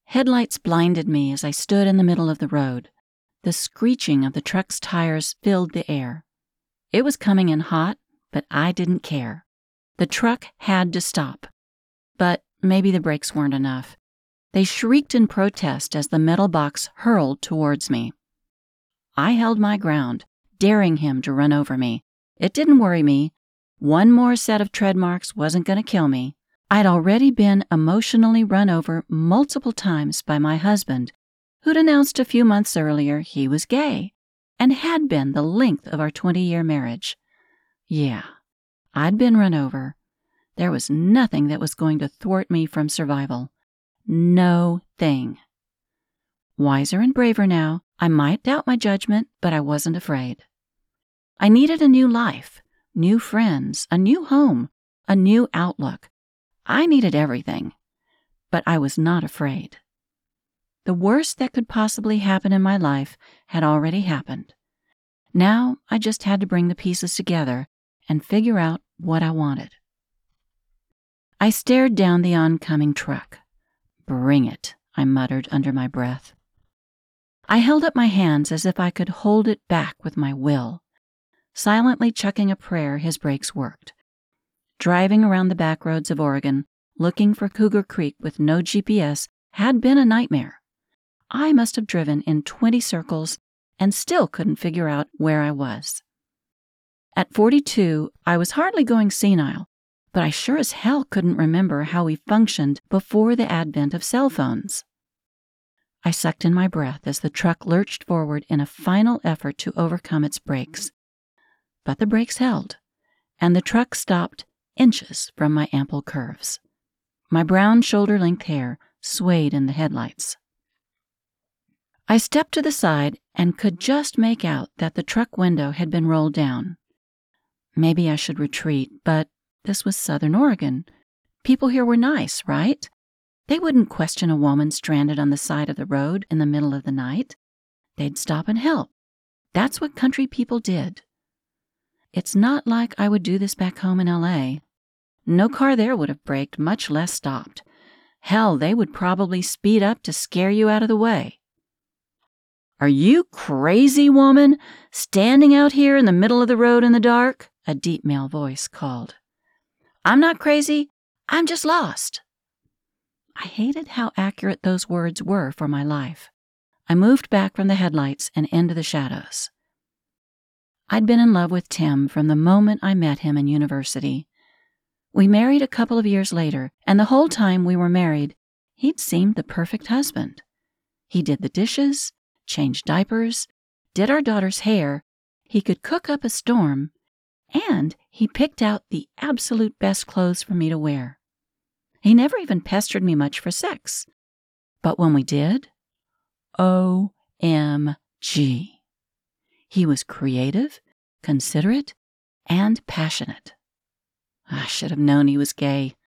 Headlights blinded me as I stood in the middle of the road. The screeching of the truck's tires filled the air. It was coming in hot, but I didn't care. The truck had to stop. But maybe the brakes weren't enough. They shrieked in protest as the metal box hurled towards me. I held my ground, daring him to run over me. It didn't worry me. One more set of tread marks wasn't going to kill me. I'd already been emotionally run over multiple times by my husband, who'd announced a few months earlier he was gay, and had been the length of our 20-year marriage. Yeah, I'd been run over. There was nothing that was going to thwart me from survival. No thing. Wiser and braver now, I might doubt my judgment, but I wasn't afraid. I needed a new life, new friends, a new home, a new outlook. I needed everything, but I was not afraid. The worst that could possibly happen in my life had already happened. Now I just had to bring the pieces together and figure out what I wanted. I stared down the oncoming truck. "Bring it," I muttered under my breath. I held up my hands as if I could hold it back with my will. Silently chucking a prayer, his brakes worked. Driving around the back roads of Oregon, looking for Cougar Creek with no GPS, had been a nightmare. I must have driven in 20 circles and still couldn't figure out where I was. At 42, I was hardly going senile, but I sure as hell couldn't remember how we functioned before the advent of cell phones. I sucked in my breath as the truck lurched forward in a final effort to overcome its brakes. But the brakes held, and the truck stopped inches from my ample curves. My brown shoulder-length hair swayed in the headlights. I stepped to the side and could just make out that the truck window had been rolled down. Maybe I should retreat, but this was Southern Oregon. People here were nice, right? They wouldn't question a woman stranded on the side of the road in the middle of the night. They'd stop and help. That's what country people did. It's not like I would do this back home in L.A. No car there would have braked, much less stopped. Hell, they would probably speed up to scare you out of the way. "Are you crazy, woman? Standing out here in the middle of the road in the dark?" a deep male voice called. "I'm not crazy. I'm just lost." I hated how accurate those words were for my life. I moved back from the headlights and into the shadows. I'd been in love with Tim from the moment I met him in university. We married a couple of years later, and the whole time we were married, he'd seemed the perfect husband. He did the dishes, changed diapers, did our daughter's hair, he could cook up a storm, and he picked out the absolute best clothes for me to wear. He never even pestered me much for sex. But when we did, OMG. He was creative, considerate, and passionate. I should have known he was gay.